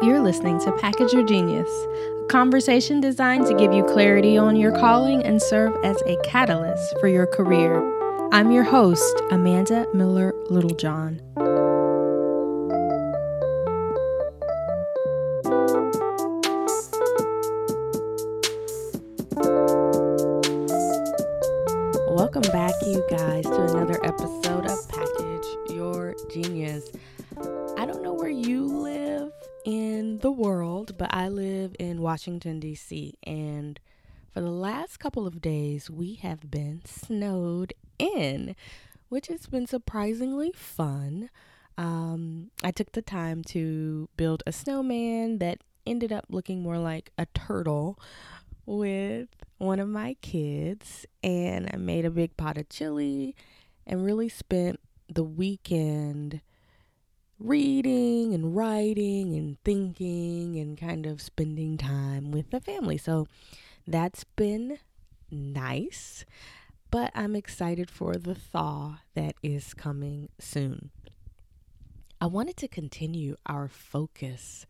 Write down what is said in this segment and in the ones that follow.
You're listening to Package Your Genius, a conversation designed to give you clarity on your calling and serve as a catalyst for your career. I'm your host, Amanda Miller Littlejohn. Welcome back, you guys, to another episode of Package Your Genius. I don't know where you live in the world, but I live in Washington, D.C., and for the last couple of days, we have been snowed in, which has been surprisingly fun. I took the time to build a snowman that ended up looking more like a turtle with one of my kids, and I made a big pot of chili and really spent the weekend reading and writing and thinking and kind of spending time with the family. So that's been nice, but I'm excited for the thaw that is coming soon. I wanted to continue our focus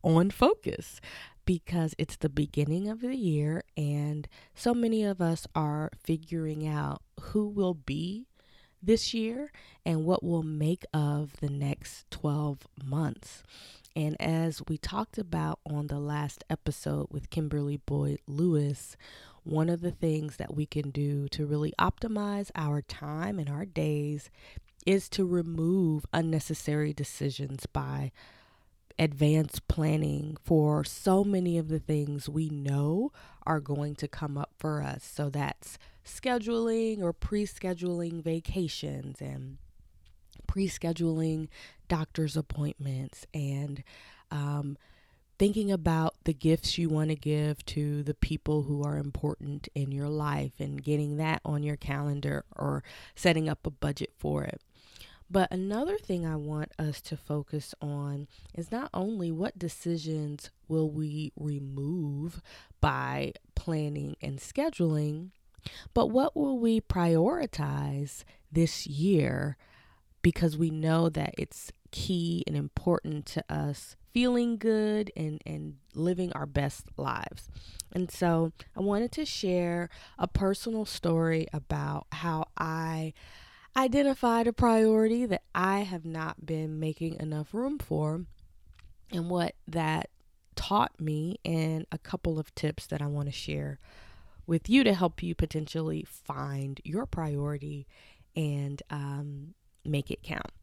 because it's the beginning of the year and so many of us are figuring out who will be this year and what we'll make of the next 12 months. And as we talked about on the last episode with Kimberly Boyd Lewis, one of the things that we can do to really optimize our time and our days is to remove unnecessary decisions by advanced planning for so many of the things we know are going to come up for us. So that's scheduling or pre-scheduling vacations and pre-scheduling doctor's appointments and thinking about the gifts you want to give to the people who are important in your life and getting that on your calendar or setting up a budget for it. But another thing I want us to focus on is not only what decisions will we remove by planning and scheduling, but what will we prioritize this year because we know that it's key and important to us feeling good and living our best lives. And so I wanted to share a personal story about how I identified a priority that I have not been making enough room for and what that taught me, and a couple of tips that I want to share with you to help you potentially find your priority and make it count.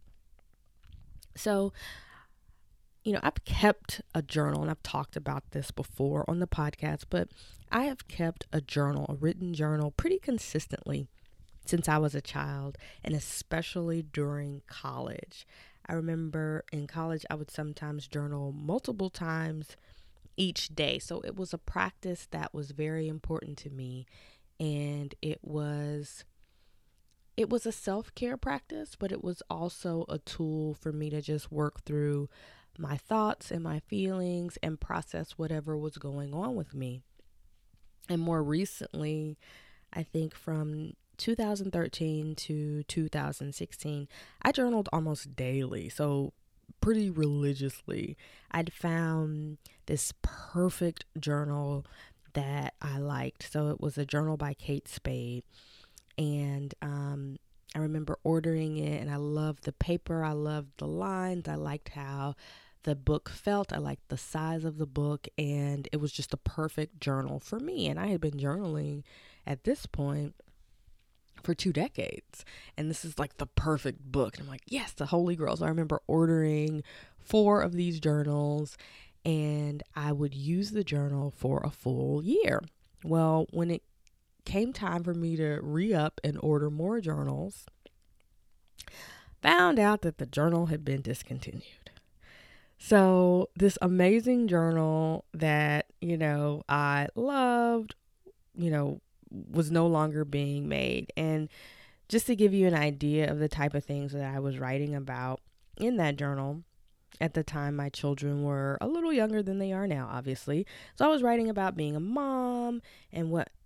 So, I've kept a journal, and I've talked about this before on the podcast, but I have kept a written journal pretty consistently since I was a child, and especially during college. I remember in college, I would sometimes journal multiple times each day. So it was a practice that was very important to me. And it was a self-care practice, but it was also a tool for me to just work through my thoughts and my feelings and process whatever was going on with me. And more recently, I think from 2013 to 2016, I journaled almost daily, so pretty religiously. I'd found this perfect journal that I liked. So it was a journal by Kate Spade, and I remember ordering it, and I loved the paper, I loved the lines, I liked how the book felt, I liked the size of the book, and it was just a perfect journal for me. And I had been journaling at this point for 2 decades, and this is like the perfect book. And I'm like, yes, the holy grail. So I remember ordering 4 of these journals, and I would use the journal for a full year. Well, when it came time for me to re-up and order more journals, found out that the journal had been discontinued. So this amazing journal that, I loved, was no longer being made. And just to give you an idea of the type of things that I was writing about in that journal, at the time my children were a little younger than they are now, obviously. So I was writing about being a mom and what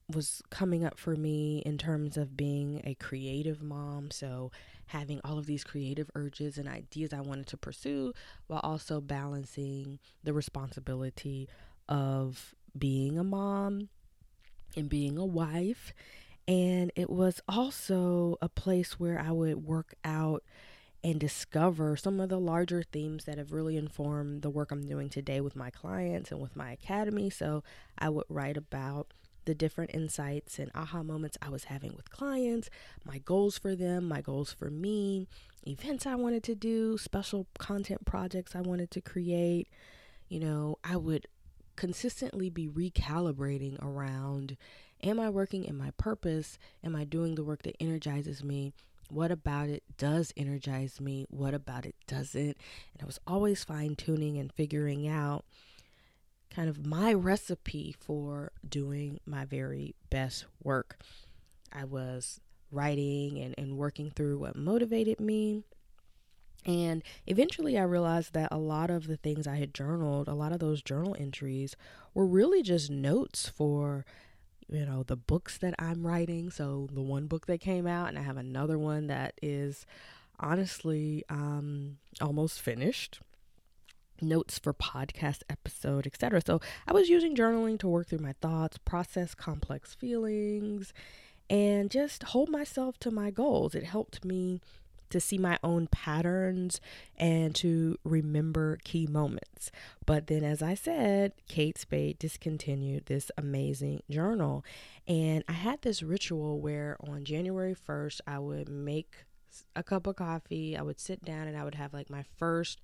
was coming up for me in terms of being a creative mom. So having all of these creative urges and ideas I wanted to pursue while also balancing the responsibility of being a mom and being a wife. And it was also a place where I would work out and discover some of the larger themes that have really informed the work I'm doing today with my clients and with my academy. So I would write about the different insights and aha moments I was having with clients, my goals for them, my goals for me, events I wanted to do, special content projects I wanted to create. I would consistently be recalibrating around, am I working in my purpose? Am I doing the work that energizes me? What about it does energize me? What about it doesn't? And I was always fine tuning and figuring out kind of my recipe for doing my very best work. I was writing and working through what motivated me. And eventually I realized that a lot of the things I had journaled, a lot of those journal entries were really just notes for, the books that I'm writing. So the one book that came out, and I have another one that is honestly almost finished. Notes for podcast episode, etc. So I was using journaling to work through my thoughts, process complex feelings, and just hold myself to my goals. It helped me to see my own patterns and to remember key moments. But then, as I said, Kate Spade discontinued this amazing journal. And I had this ritual where on January 1st, I would make a cup of coffee, I would sit down, and I would have like my first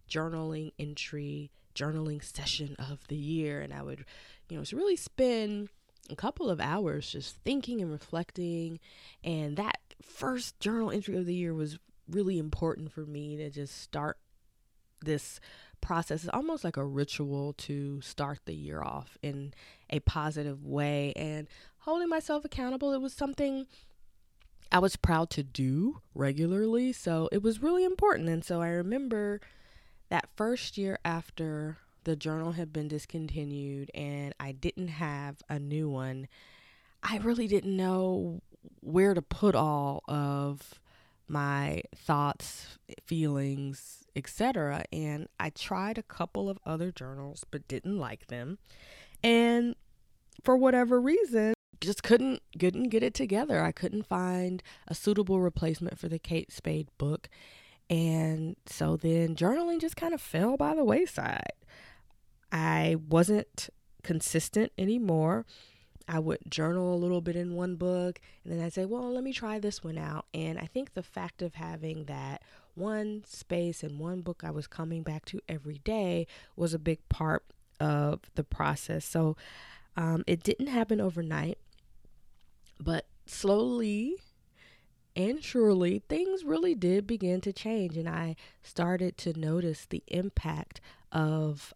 journaling session of the year. And I would, really spend a couple of hours just thinking and reflecting. And that first journal entry of the year was really important for me to just start this process. It's almost like a ritual to start the year off in a positive way and holding myself accountable. It was something I was proud to do regularly, so it was really important. And so I remember that first year after the journal had been discontinued and I didn't have a new one, I really didn't know where to put all of my thoughts, feelings, etc. And I tried a couple of other journals but didn't like them. And for whatever reason, just couldn't get it together. I couldn't find a suitable replacement for the Kate Spade book. And so then journaling just kind of fell by the wayside. I wasn't consistent anymore. I would journal a little bit in one book and then I'd say, well, let me try this one out. And I think the fact of having that one space and one book I was coming back to every day was a big part of the process. So it didn't happen overnight, but slowly and surely things really did begin to change. And I started to notice the impact of,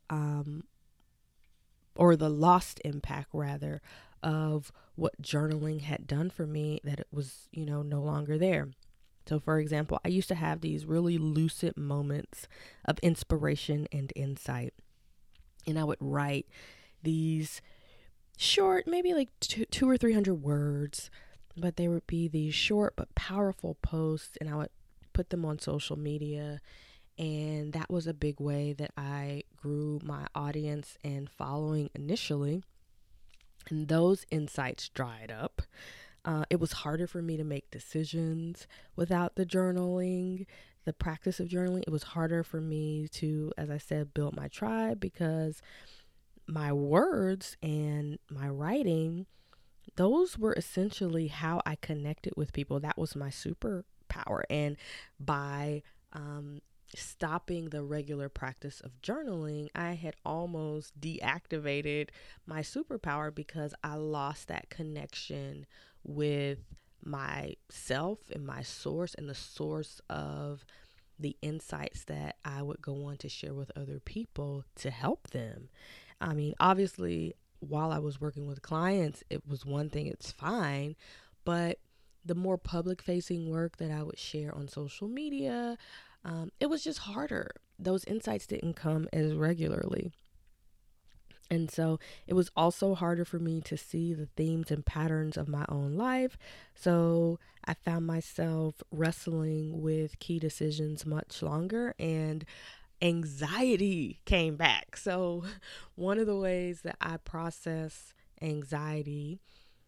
or the lost impact rather, of what journaling had done for me, that it was, no longer there. So for example, I used to have these really lucid moments of inspiration and insight. And I would write these short, maybe like two or 300 words, but they would be these short but powerful posts, and I would put them on social media. And that was a big way that I grew my audience and following initially. And those insights dried up. It was harder for me to make decisions without the journaling, the practice of journaling. It was harder for me to, as I said, build my tribe, because my words and my writing, those were essentially how I connected with people. That was my superpower. And by stopping the regular practice of journaling, I had almost deactivated my superpower, because I lost that connection with myself and my source and the source of the insights that I would go on to share with other people to help them. I mean, obviously, while I was working with clients, it was one thing, it's fine, but the more public facing work that I would share on social media, it was just harder. Those insights didn't come as regularly. And so it was also harder for me to see the themes and patterns of my own life. So I found myself wrestling with key decisions much longer, and anxiety came back. So one of the ways that I process anxiety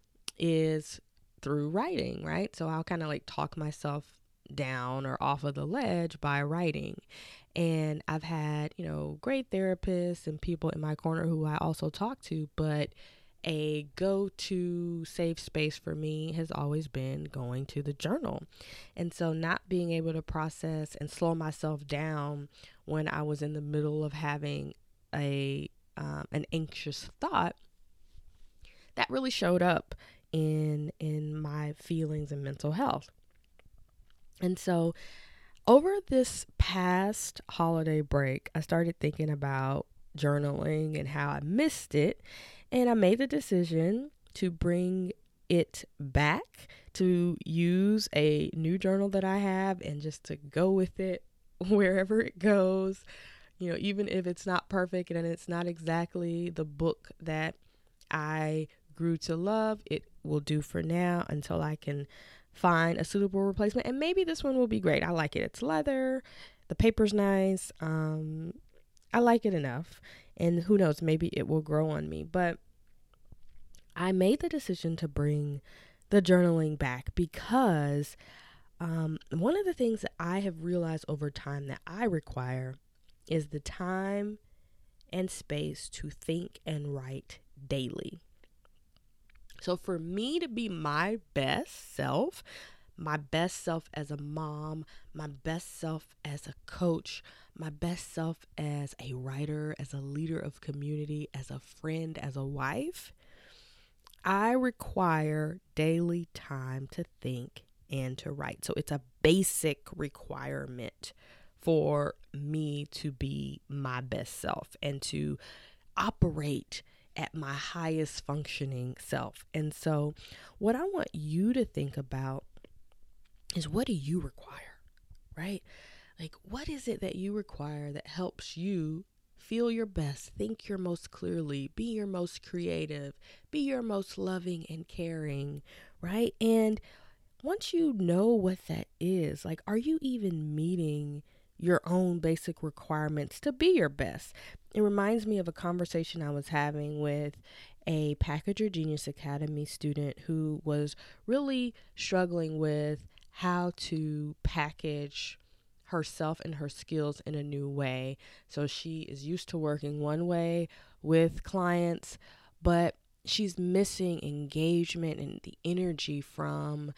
is through writing, right? So I'll kind of like talk myself down or off of the ledge by writing. And I've had, great therapists and people in my corner who I also talk to, but a go to safe space for me has always been going to the journal. And so, not being able to process and slow myself down when I was in the middle of having an anxious thought, that really showed up in my feelings and mental health. And so, over this past holiday break, I started thinking about journaling and how I missed it. And I made the decision to bring it back, to use a new journal that I have and just to go with it wherever it goes. Even if it's not perfect and it's not exactly the book that I grew to love, it will do for now until I can find a suitable replacement. And maybe this one will be great. I like it. It's leather. The paper's nice. I like it enough. And who knows, maybe it will grow on me. But I made the decision to bring the journaling back because one of the things that I have realized over time that I require is the time and space to think and write daily. So for me to be my best self as a mom, my best self as a coach, my best self as a writer, as a leader of community, as a friend, as a wife, I require daily time to think and to write. So it's a basic requirement for me to be my best self and to operate at my highest functioning self. And so what I want you to think about is, what do you require, right? Like, what is it that you require that helps you feel your best, think your most clearly, be your most creative, be your most loving and caring, right? And once you know what that is, like, are you even meeting your own basic requirements to be your best? It reminds me of a conversation I was having with a Packager Genius Academy student who was really struggling with how to package herself and her skills in a new way. So she is used to working one way with clients, but she's missing engagement and the energy from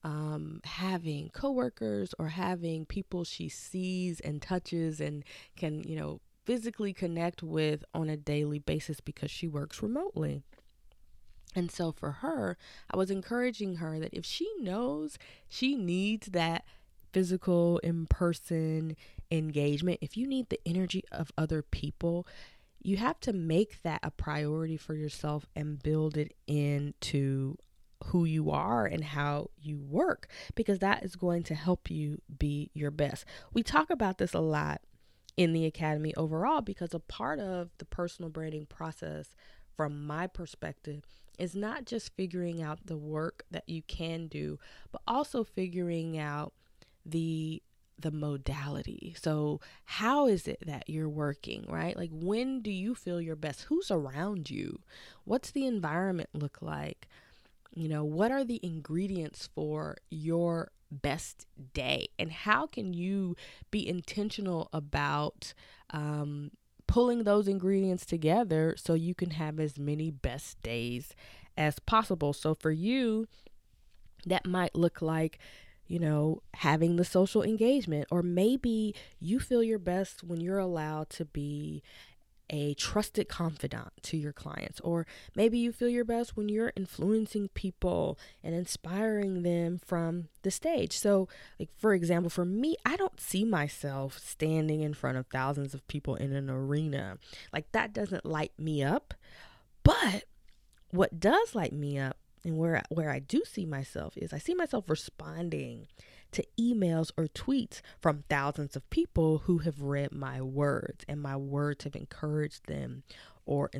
having coworkers or having people she sees and touches and can, physically connect with on a daily basis because she works remotely. And so for her, I was encouraging her that if she knows she needs that physical in-person engagement, if you need the energy of other people, you have to make that a priority for yourself and build it into who you are and how you work, because that is going to help you be your best. We talk about this a lot in the academy overall because a part of the personal branding process, from my perspective, is not just figuring out the work that you can do, but also figuring out the modality. So how is it that you're working, right? Like, when do you feel your best? Who's around you? What's the environment look like? What are the ingredients for your best day? And how can you be intentional about pulling those ingredients together so you can have as many best days as possible? So for you, that might look like, having the social engagement, or maybe you feel your best when you're allowed to be a trusted confidant to your clients, or maybe you feel your best when you're influencing people and inspiring them from the stage. So, like, for example, for me, I don't see myself standing in front of thousands of people in an arena. Like, that doesn't light me up. But what does light me up, and where I do see myself, is I see myself responding to emails or tweets from thousands of people who have read my words, and my words have encouraged them or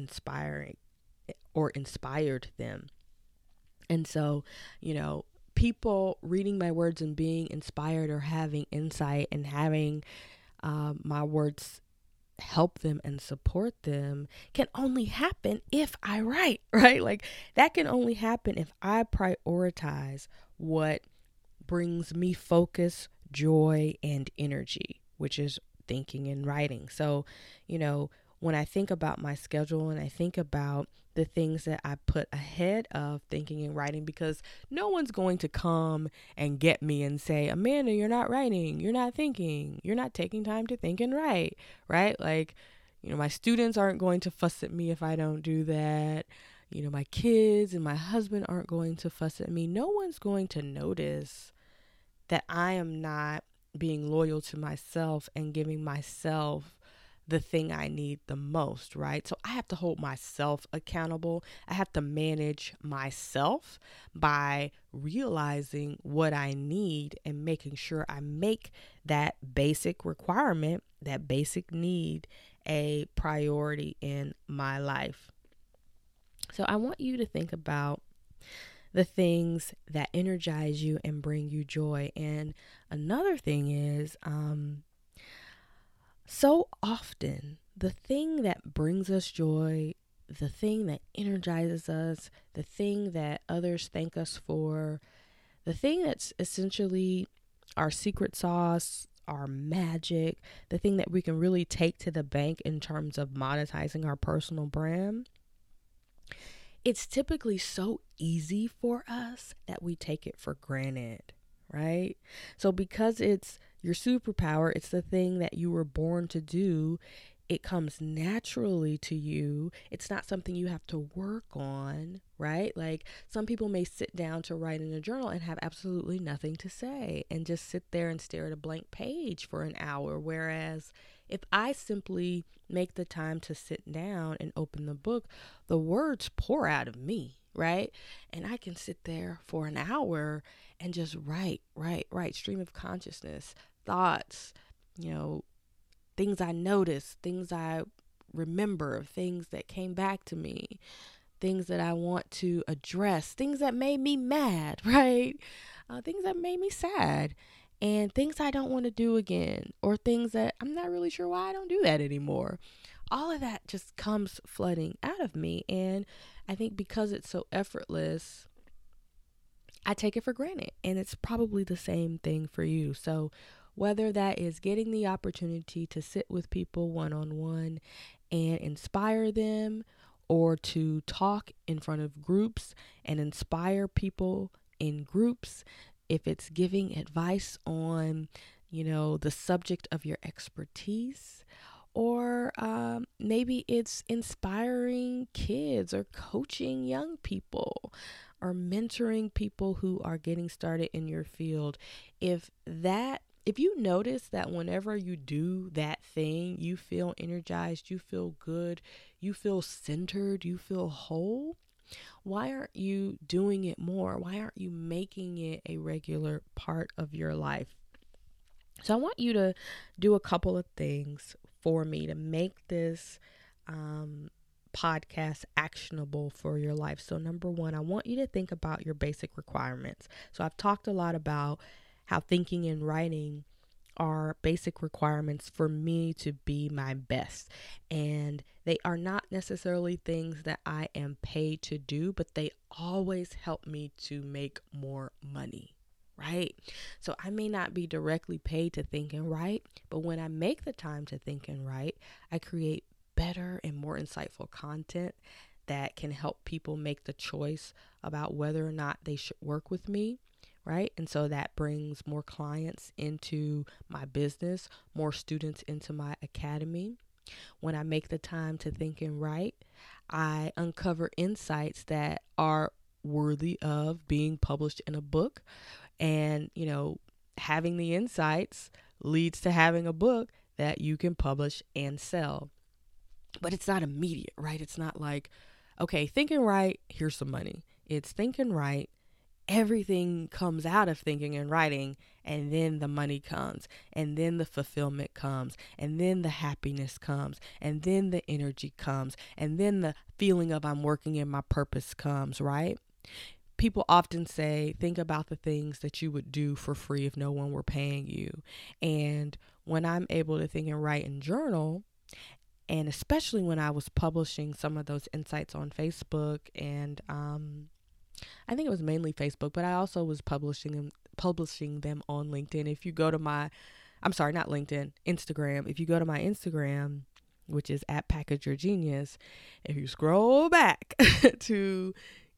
inspired them. And so, people reading my words and being inspired or having insight and having my words help them and support them can only happen if I write, right? Like that can only happen if I prioritize what brings me focus, joy, and energy, which is thinking and writing. So, when I think about my schedule and I think about the things that I put ahead of thinking and writing, because no one's going to come and get me and say, Amanda, you're not writing, you're not thinking, you're not taking time to think and write, right? Like, my students aren't going to fuss at me if I don't do that. My kids and my husband aren't going to fuss at me. No one's going to notice that I am not being loyal to myself and giving myself the thing I need the most, right? So I have to hold myself accountable. I have to manage myself by realizing what I need and making sure I make that basic requirement, that basic need, a priority in my life. So I want you to think about the things that energize you and bring you joy. And another thing is, so often the thing that brings us joy, the thing that energizes us, the thing that others thank us for, the thing that's essentially our secret sauce, our magic, the thing that we can really take to the bank in terms of monetizing our personal brand, it's typically so easy for us that we take it for granted, right? So because it's your superpower, it's the thing that you were born to do, it comes naturally to you. It's not something you have to work on, right? Like some people may sit down to write in a journal and have absolutely nothing to say and just sit there and stare at a blank page for an hour. Whereas if I simply make the time to sit down and open the book, the words pour out of me, right? And I can sit there for an hour and just write, stream of consciousness, thoughts, things I noticed, things I remember, things that came back to me, things that I want to address, things that made me mad, right? Things that made me sad, and things I don't want to do again, or things that I'm not really sure why I don't do that anymore. All of that just comes flooding out of me. And I think because it's so effortless, I take it for granted. And it's probably the same thing for you. So whether that is getting the opportunity to sit with people one-on-one and inspire them, or to talk in front of groups and inspire people in groups, if it's giving advice on, the subject of your expertise, or maybe it's inspiring kids or coaching young people or mentoring people who are getting started in your field. If you notice that whenever you do that thing, you feel energized, you feel good, you feel centered, you feel whole, why aren't you doing it more? Why aren't you making it a regular part of your life? So I want you to do a couple of things for me to make this podcast actionable for your life. So number one, I want you to think about your basic requirements. So I've talked a lot about how thinking and writing are basic requirements for me to be my best. And they are not necessarily things that I am paid to do, but they always help me to make more money, right? So I may not be directly paid to think and write, but when I make the time to think and write, I create better and more insightful content that can help people make the choice about whether or not they should work with me, right? And so that brings more clients into my business, more students into my academy. When I make the time to think and write, I uncover insights that are worthy of being published in a book. And, having the insights leads to having a book that you can publish and sell. But it's not immediate, right? It's not like, okay, think and write, here's some money. It's think and write, everything comes out of thinking and writing, and then the money comes, and then the fulfillment comes, and then the happiness comes, and then the energy comes, and then the feeling of I'm working in my purpose comes, right? People often say, think about the things that you would do for free if no one were paying you. And when I'm able to think and write and journal, and especially when I was publishing some of those insights on Facebook, and I think it was mainly Facebook, but I also was publishing them on LinkedIn. If you go to my, I'm sorry, not LinkedIn, Instagram. If you go to my Instagram, which is at Package Your Genius, if you scroll back to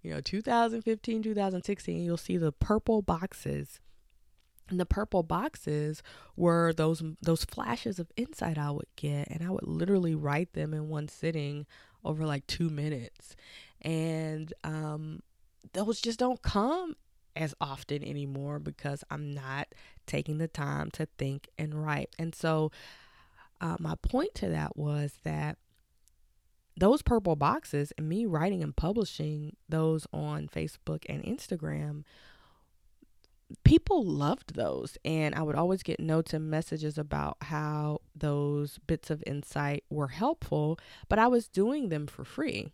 2015, 2016, you'll see the purple boxes. And the purple boxes were those flashes of insight I would get, and I would literally write them in one sitting over like 2 minutes. And those just don't come as often anymore because I'm not taking the time to think and write. And so my point to that was that those purple boxes and me writing and publishing those on Facebook and Instagram, people loved those. And I would always get notes and messages about how those bits of insight were helpful, but I was doing them for free.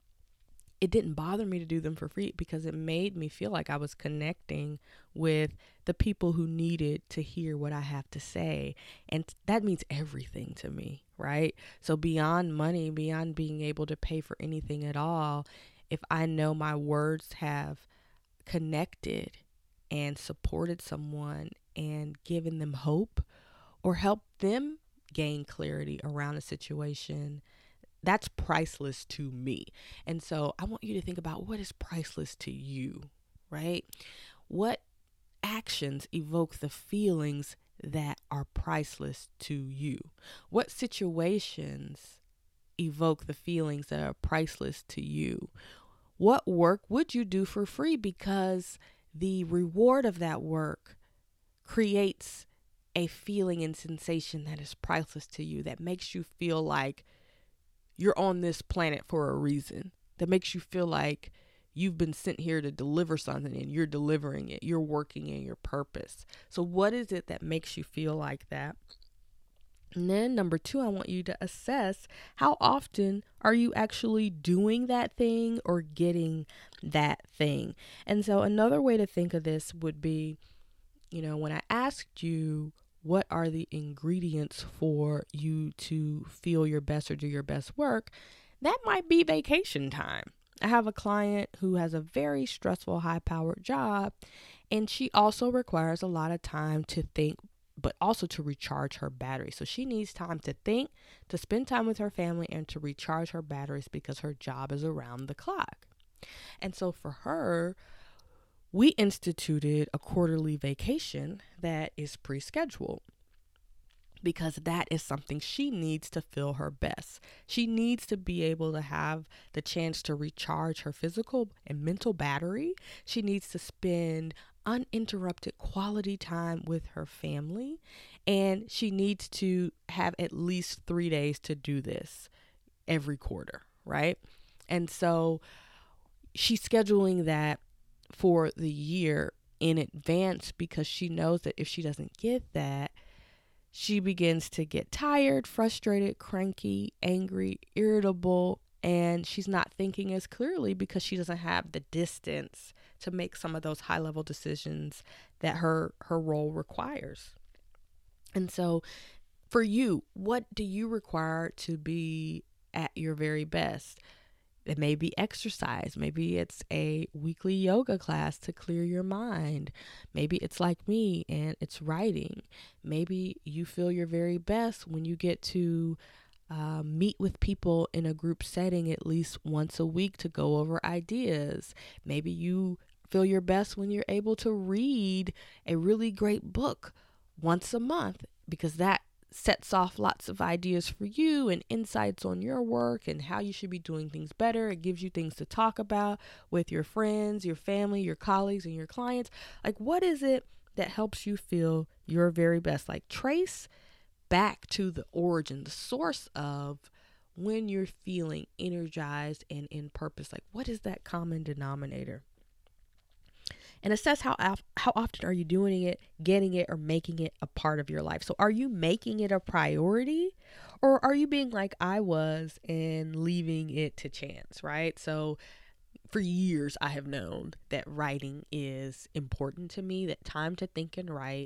It didn't bother me to do them for free because it made me feel like I was connecting with the people who needed to hear what I have to say. And that means everything to me, right? So beyond money, beyond being able to pay for anything at all, if I know my words have connected and supported someone and given them hope or helped them gain clarity around a situation, that's priceless to me. And so I want you to think about what is priceless to you, right? What actions evoke the feelings that are priceless to you? What situations evoke the feelings that are priceless to you? What work would you do for free because the reward of that work creates a feeling and sensation that is priceless to you, that makes you feel like you're on this planet for a reason, that makes you feel like you've been sent here to deliver something and you're delivering it. You're working in your purpose. So what is it that makes you feel like that? And then number 2, I want you to assess how often are you actually doing that thing or getting that thing. And so another way to think of this would be, when I asked you, what are the ingredients for you to feel your best or do your best work? That might be vacation time. I have a client who has a very stressful, high-powered job, and she also requires a lot of time to think, but also to recharge her battery. So she needs time to think, to spend time with her family, and to recharge her batteries because her job is around the clock. And so for her, we instituted a quarterly vacation that is pre-scheduled because that is something she needs to feel her best. She needs to be able to have the chance to recharge her physical and mental battery. She needs to spend uninterrupted quality time with her family, and she needs to have at least 3 days to do this every quarter, right? And so she's scheduling that for the year in advance because she knows that if she doesn't get that, she begins to get tired, frustrated, cranky, angry, irritable, and she's not thinking as clearly because she doesn't have the distance to make some of those high-level decisions that her role requires. And so for you, what do you require to be at your very best? It may be exercise. Maybe it's a weekly yoga class to clear your mind. Maybe it's like me and it's writing. Maybe you feel your very best when you get to meet with people in a group setting at least once a week to go over ideas. Maybe you feel your best when you're able to read a really great book once a month because that sets off lots of ideas for you and insights on your work and how you should be doing things better. It gives you things to talk about with your friends, your family, your colleagues, and your clients. Like, what is it that helps you feel your very best? Like, trace back to the origin, the source of when you're feeling energized and in purpose. Like, what is that common denominator? and assess how often are you doing it, getting it, or making it a part of your life. So are you making it a priority, or are you being like I was and leaving it to chance, right? So for years I have known that writing is important to me, that time to think and write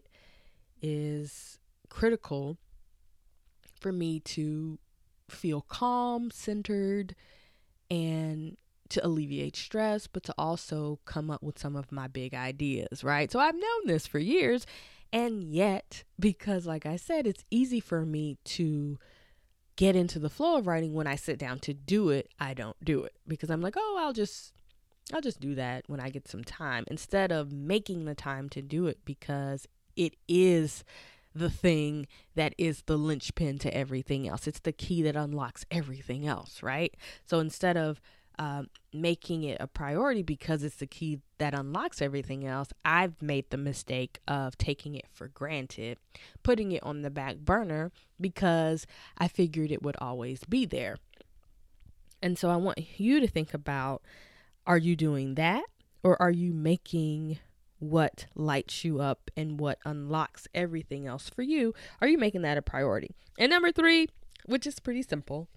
is critical for me to feel calm, centered, and to alleviate stress, but to also come up with some of my big ideas, right? So I've known this for years. And yet, because like I said, it's easy for me to get into the flow of writing, when I sit down to do it, I don't do it because I'm like, oh, I'll just do that when I get some time, instead of making the time to do it, because it is the thing that is the linchpin to everything else. It's the key that unlocks everything else, right? So instead of making it a priority because it's the key that unlocks everything else, I've made the mistake of taking it for granted, putting it on the back burner because I figured it would always be there. And so I want you to think about, are you doing that, or are you making what lights you up and what unlocks everything else for you? Are you making that a priority? And number 3, which is pretty simple,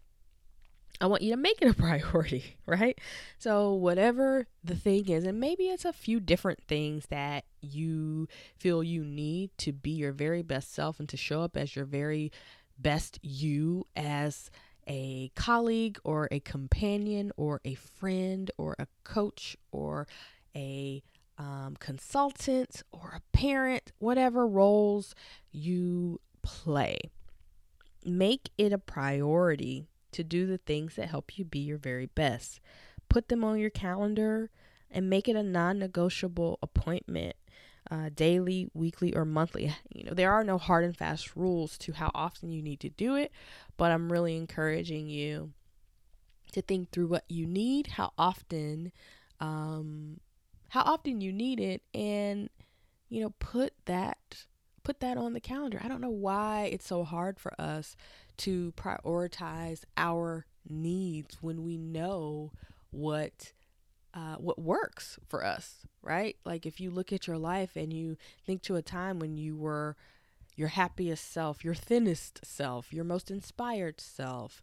I want you to make it a priority, right? So whatever the thing is, and maybe it's a few different things that you feel you need to be your very best self and to show up as your very best you, as a colleague or a companion or a friend or a coach or a consultant or a parent, whatever roles you play. Make it a priority to do the things that help you be your very best. Put them on your calendar and make it a non-negotiable appointment, daily, weekly, or monthly. There are no hard and fast rules to how often you need to do it, but I'm really encouraging you to think through what you need, how often you need it, and put that on the calendar. I don't know why it's so hard for us to prioritize our needs when we know what works for us, right? Like if you look at your life and you think to a time when you were your happiest self, your thinnest self, your most inspired self,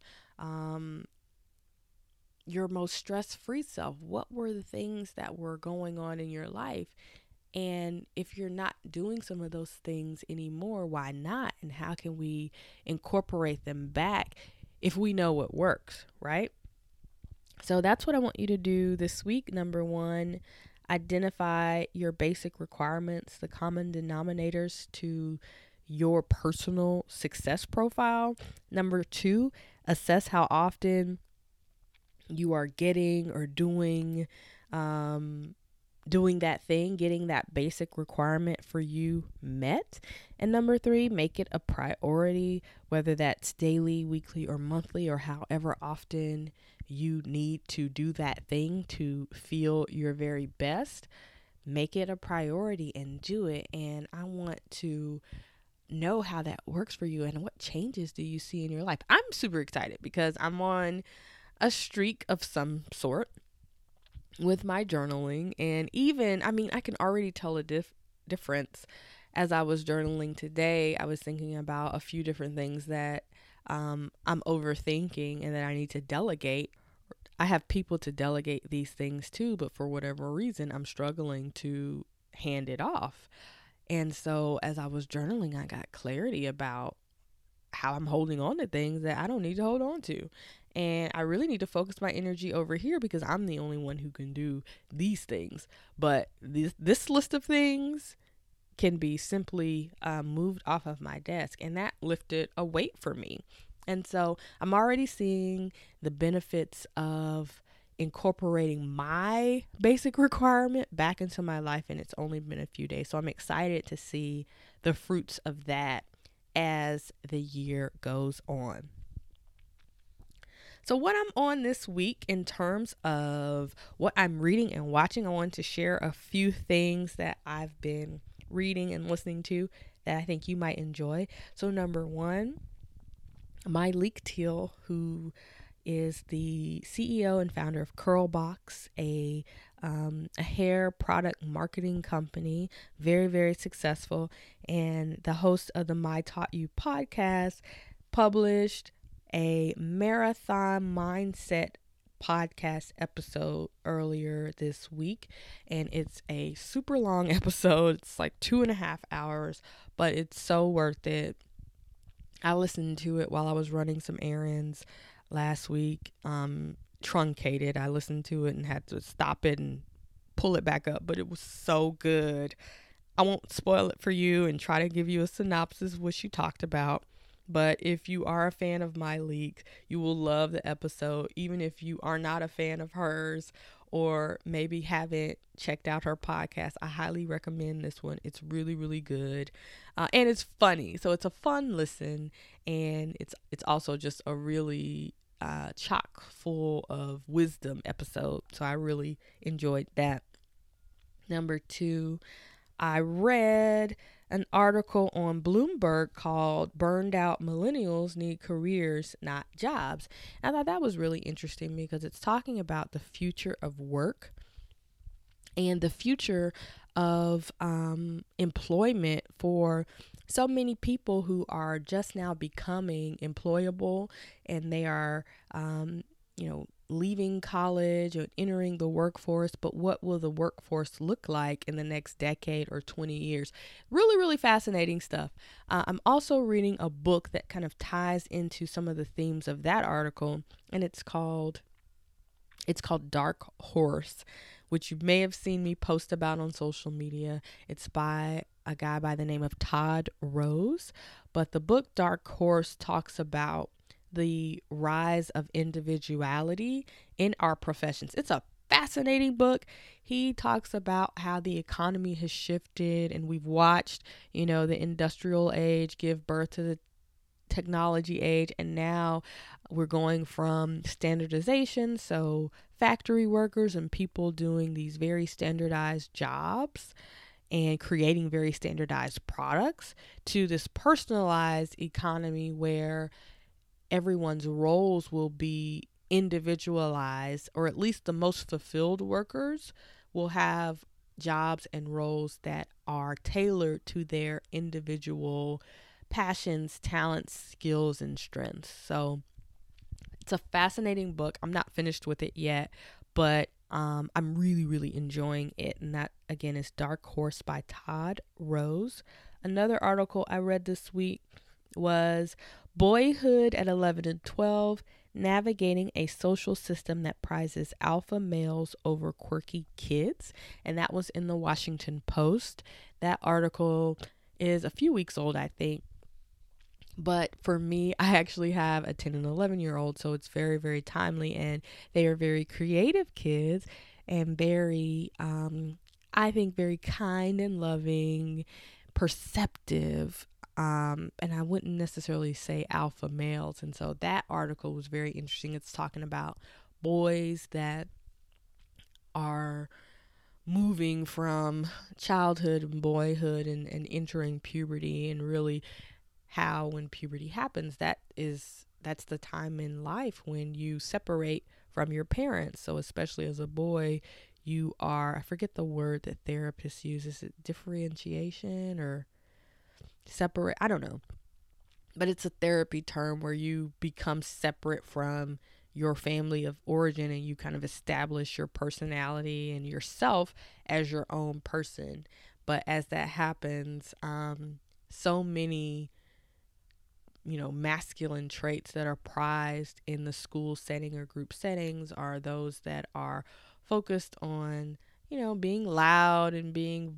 your most stress-free self, what were the things that were going on in your life? And if you're not doing some of those things anymore, why not? And how can we incorporate them back if we know what works, right? So that's what I want you to do this week. Number 1, identify your basic requirements, the common denominators to your personal success profile. Number 2, assess how often you are getting or doing that thing, getting that basic requirement for you met. And number 3, make it a priority, whether that's daily, weekly, or monthly, or however often you need to do that thing to feel your very best. Make it a priority and do it. And I want to know how that works for you and what changes do you see in your life. I'm super excited because I'm on a streak of some sort with my journaling, and even I can already tell a difference. As I was journaling today, I was thinking about a few different things that I'm overthinking and that I need to delegate. I have people to delegate these things to, but for whatever reason I'm struggling to hand it off. And so as I was journaling, I got clarity about how I'm holding on to things that I don't need to hold on to. And I really need to focus my energy over here because I'm the only one who can do these things. But this list of things can be simply moved off of my desk, and that lifted a weight for me. And so I'm already seeing the benefits of incorporating my basic requirement back into my life, and it's only been a few days. So I'm excited to see the fruits of that as the year goes on. So what I'm on this week in terms of what I'm reading and watching, I want to share a few things that I've been reading and listening to that I think you might enjoy. So number 1, Myleik Teele, who is the CEO and founder of Curlbox, a hair product marketing company, very, very successful, and the host of the My Taught You podcast, published a marathon mindset podcast episode earlier this week, and it's a super long episode. It's like 2.5 hours, but it's so worth it. I listened to it while I was running some errands last week, truncated. I listened to it and had to stop it and pull it back up, but it was so good. I won't spoil it for you and try to give you a synopsis of what she talked about, but if you are a fan of Myleik, you will love the episode, even if you are not a fan of hers or maybe haven't checked out her podcast. I highly recommend this one. It's really, really good, and it's funny, so it's a fun listen, and it's also just a really chock full of wisdom episode. So I really enjoyed that. Number 2, I read an article on Bloomberg called "Burned Out Millennials Need Careers, Not Jobs." And I thought that was really interesting because it's talking about the future of work and the future of employment for so many people who are just now becoming employable, and they are, leaving college or entering the workforce. But what will the workforce look like in the next decade or 20 years? Really, really fascinating stuff. I'm also reading a book that kind of ties into some of the themes of that article, and it's called Dark Horse, which you may have seen me post about on social media. It's by a guy by the name of Todd Rose. But the book Dark Horse talks about the rise of individuality in our professions. It's a fascinating book. He talks about how the economy has shifted, and we've watched, the industrial age give birth to the technology age, and now we're going from standardization, so factory workers and people doing these very standardized jobs and creating very standardized products, to this personalized economy where everyone's roles will be individualized, or at least the most fulfilled workers will have jobs and roles that are tailored to their individual passions, talents, skills, and strengths. So it's a fascinating book. I'm not finished with it yet, but I'm really, really enjoying it. And that, again, is Dark Horse by Todd Rose. Another article I read this week was Boyhood at 11 and 12, Navigating a Social System That Prizes Alpha Males Over Quirky Kids. And that was in the Washington Post. That article is a few weeks old, I think. But for me, I actually have a 10 and 11-year-old, so it's very, very timely. And they are very creative kids and very, I think, very kind and loving, perceptive. And I wouldn't necessarily say alpha males. And so that article was very interesting. It's talking about boys that are moving from childhood and boyhood and entering puberty, and really how, when puberty happens, that's the time in life when you separate from your parents. So especially as a boy, you are, I forget the word that therapists use. Is it differentiation or separate? I don't know. But it's a therapy term where you become separate from your family of origin, and you kind of establish your personality and yourself as your own person. But as that happens, so many masculine traits that are prized in the school setting or group settings are those that are focused on, being loud and being,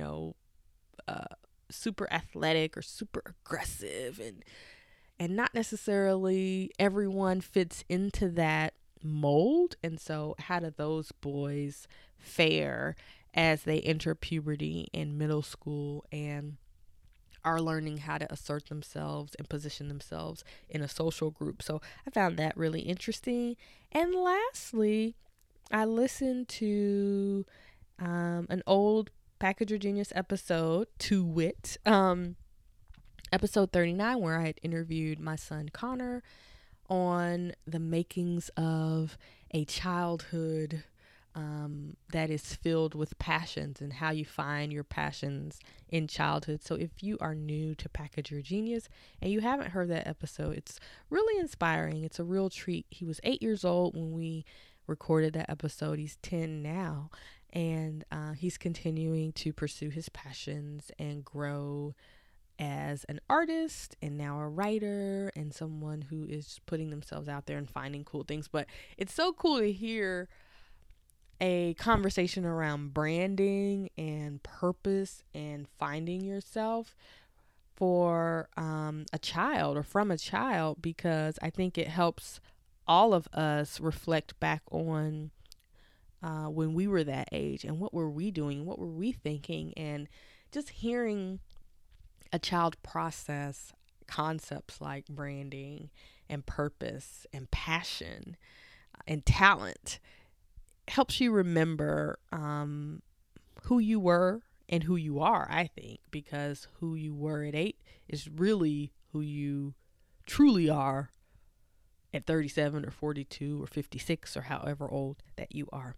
super athletic or super aggressive, and not necessarily everyone fits into that mold. And so how do those boys fare as they enter puberty and middle school and are learning how to assert themselves and position themselves in a social group? So I found that really interesting. And lastly, I listened to an old Packager Genius episode, to wit, episode 39, where I had interviewed my son Connor on the makings of a childhood that is filled with passions and how you find your passions in childhood. So if you are new to Package Your Genius and you haven't heard that episode, it's really inspiring. It's a real treat. He was 8 years old when we recorded that episode. He's 10 now, and he's continuing to pursue his passions and grow as an artist and now a writer and someone who is putting themselves out there and finding cool things. But it's so cool to hear a conversation around branding and purpose and finding yourself for a child or from a child, because I think it helps all of us reflect back on when we were that age and what were we doing, what were we thinking, and just hearing a child process concepts like branding and purpose and passion and talent helps you remember who you were and who you are, I think, because who you were at 8 is really who you truly are at 37 or 42 or 56 or however old that you are.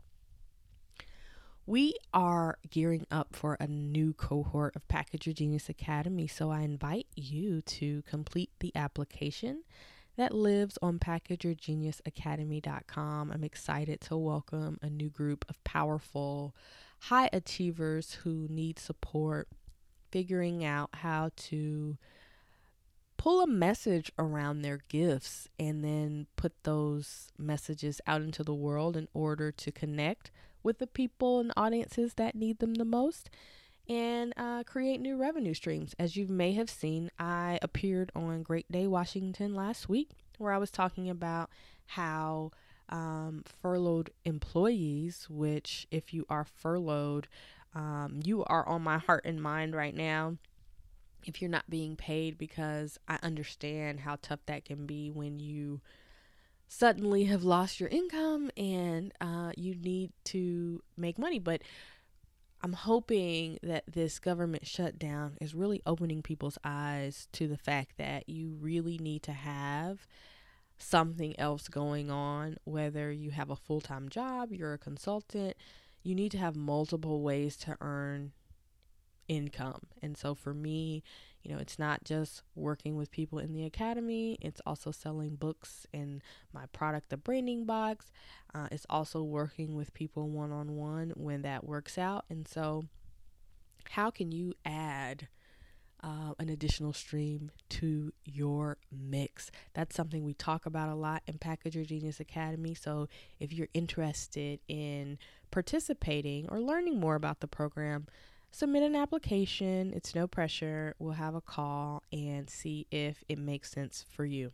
We are gearing up for a new cohort of Package Your Genius Academy, so I invite you to complete the application that lives on packageyourgeniusacademy.com. I'm excited to welcome a new group of powerful high achievers who need support figuring out how to pull a message around their gifts and then put those messages out into the world in order to connect with the people and audiences that need them the most, and create new revenue streams. As you may have seen, I appeared on Great Day Washington last week, where I was talking about how furloughed employees, which if you are furloughed, you are on my heart and mind right now if you're not being paid, because I understand how tough that can be when you suddenly have lost your income and you need to make money. But I'm hoping that this government shutdown is really opening people's eyes to the fact that you really need to have something else going on, whether you have a full-time job, you're a consultant, you need to have multiple ways to earn income. And so for me, it's not just working with people in the academy, it's also selling books in my product, the Branding Box. It's also working with people one-on-one when that works out. And so how can you add an additional stream to your mix? That's something we talk about a lot in Package Your Genius Academy. So if you're interested in participating or learning more about the program, submit an application. It's no pressure. We'll have a call and see if it makes sense for you.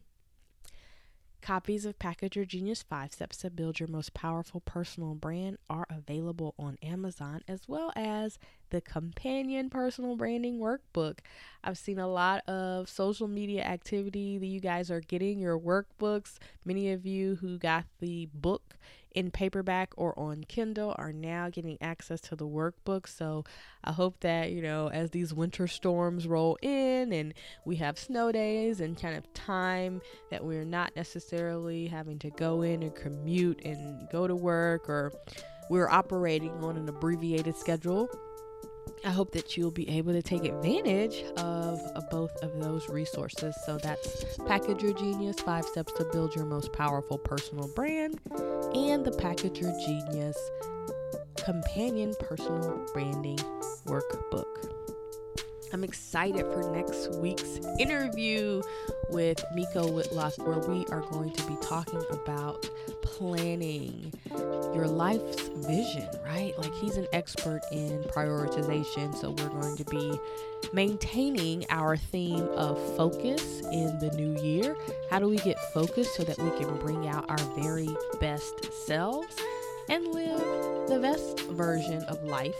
Copies of Package Your Genius 5 Steps to Build Your Most Powerful Personal Brand are available on Amazon, as well as the companion personal branding workbook. I've seen a lot of social media activity that you guys are getting your workbooks. Many of you who got the book in paperback or on Kindle are now getting access to the workbook. So I hope that, as these winter storms roll in and we have snow days and kind of time that we're not necessarily having to go in and commute and go to work, or we're operating on an abbreviated schedule, I hope that you'll be able to take advantage of both of those resources. So that's Package Your Genius 5 Steps to Build Your Most Powerful Personal Brand and the Package Your Genius Companion Personal Branding Workbook. I'm excited for next week's interview with Miko Whitlock, where we are going to be talking about planning your life's vision, right? Like, he's an expert in prioritization. So we're going to be maintaining our theme of focus in the new year. How do we get focused so that we can bring out our very best selves and live the best version of life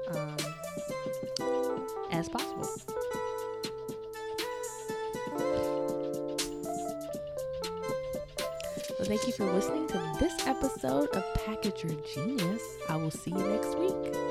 as possible? So thank you for listening to this episode of Package Your Genius. I will see you next week.